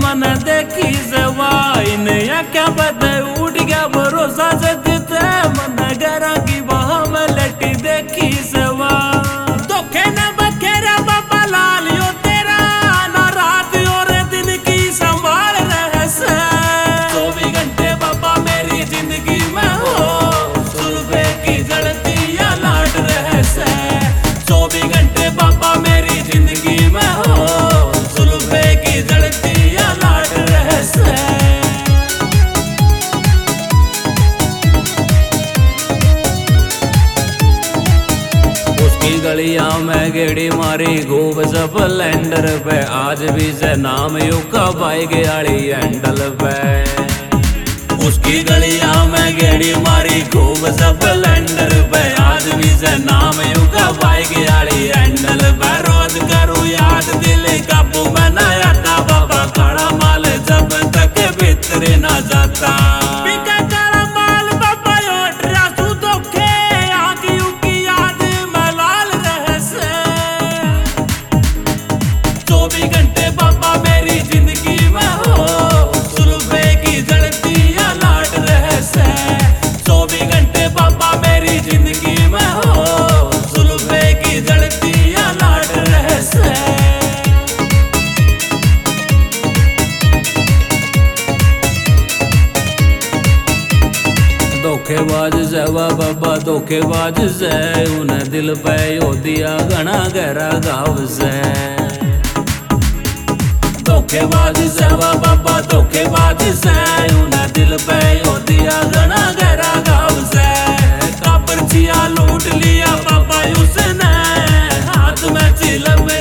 मन देखी जवाई ने क्या बदे उठ गया भरोसा से देते मन गरा की वहां में लटी देखी जवा धोखे न बखेरा बाबा लाल यो तेरा ना रात और दिन की संभाल रहे से 24 घंटे बाबा मेरी जिंदगी में हो सुलबे की जड़ती या लाट रहे से 24 घंटे बाबा मेरी जिंदगी में हो सुलबे की जड़ती या लाट रहे से गलियां में गेड़ी मारी खूब स्प्लेंडर पे आज भी से नाम युका बाइक आड़ी हैंडल पे उसकी गलियां में गेड़ी मारी खूब स्प्लेंडर पे आज भी से नाम युका बाइक आड़ी हैंडल पे रोज करूँ याद दिल काबू में ना आता बाबा काला माल जब तक भीतर ना जाता 24 घंटे बाबा मेरी जिंदगी में हो सुलबे की जड़ती या लाट रहे से 24 घंटे बाबा मेरी जिंदगी में हो सुलबे की जड़ती या लाट रहे से धोखेबाज सेवा बाबा धोखेबाज से उन्हें दिल पे हो दिया घना गहरा घाव से धोखेबाज सेवा बाबा धोखेबाज से उन्हें दिल पे हो दिया घना गहरा घाव से काबर चिया लूट लिया बाबा उसने हाथ में चिलम